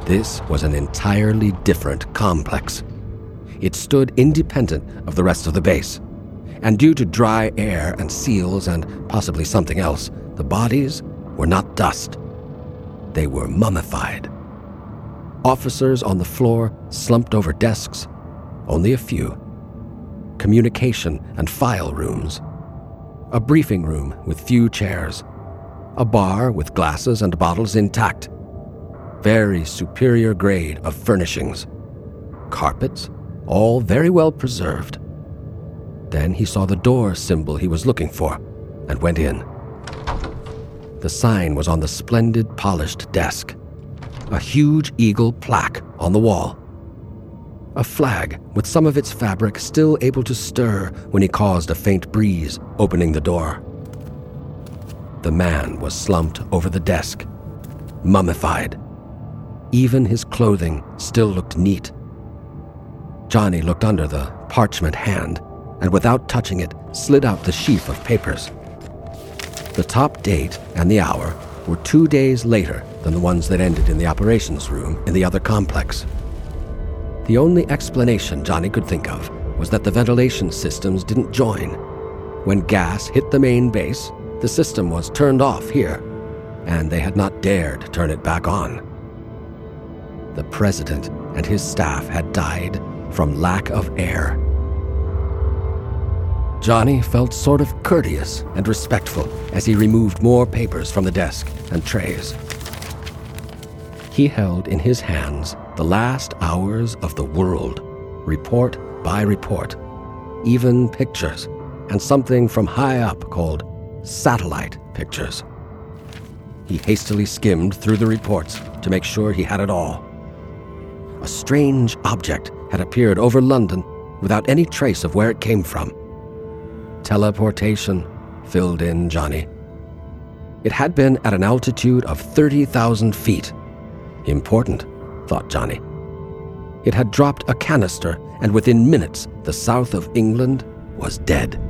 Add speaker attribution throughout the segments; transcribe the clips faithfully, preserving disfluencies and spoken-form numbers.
Speaker 1: This was an entirely different complex. It stood independent of the rest of the base, and due to dry air and seals and possibly something else, the bodies were not dust. They were mummified. Officers on the floor slumped over desks, only a few. Communication and file rooms. A briefing room with few chairs. A bar with glasses and bottles intact. Very superior grade of furnishings. Carpets, all very well preserved. Then he saw the door symbol he was looking for and went in. The sign was on the splendid polished desk. A huge eagle plaque on the wall. A flag with some of its fabric still able to stir when he caused a faint breeze opening the door. The man was slumped over the desk, mummified. Even his clothing still looked neat. Johnny looked under the parchment hand and without touching it, slid out the sheaf of papers. The top date and the hour were two days later than the ones that ended in the operations room in the other complex. The only explanation Johnny could think of was that the ventilation systems didn't join. When gas hit the main base, the system was turned off here, and they had not dared turn it back on. The president and his staff had died from lack of air. Johnny felt sort of courteous and respectful as he removed more papers from the desk and trays. He held in his hands the last hours of the world, report by report, even pictures, and something from high up called satellite pictures. He hastily skimmed through the reports to make sure he had it all. A strange object had appeared over London without any trace of where it came from. Teleportation, filled in Johnny. It had been at an altitude of thirty thousand feet. Important, thought Johnny. It had dropped a canister, and within minutes, the south of England was dead.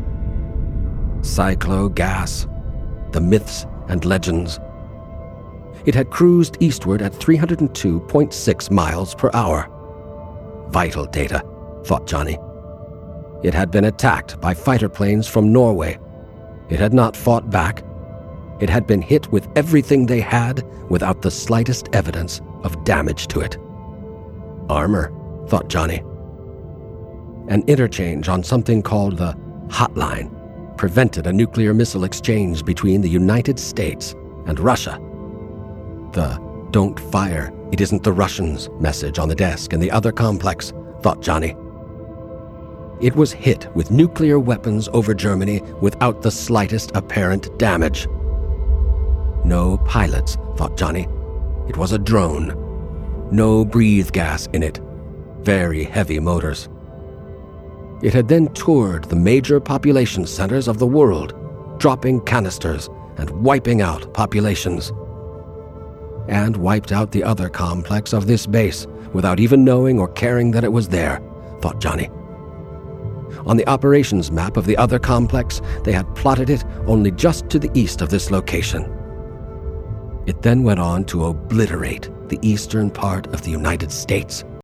Speaker 1: Cyclo gas, the myths and legends. It had cruised eastward at three hundred two point six miles per hour. Vital data, thought Johnny. It had been attacked by fighter planes from Norway. It had not fought back. It had been hit with everything they had without the slightest evidence of damage to it. Armor, thought Johnny. An interchange on something called the Hotline prevented a nuclear missile exchange between the United States and Russia. The "Don't fire, it isn't the Russians" message on the desk in the other complex, thought Johnny. It was hit with nuclear weapons over Germany without the slightest apparent damage. No pilots, thought Johnny. It was a drone. No breathe gas in it. Very heavy motors. It had then toured the major population centers of the world, dropping canisters and wiping out populations. And wiped out the other complex of this base without even knowing or caring that it was there, thought Johnny. On the operations map of the other complex, they had plotted it only just to the east of this location. It then went on to obliterate the eastern part of the United States.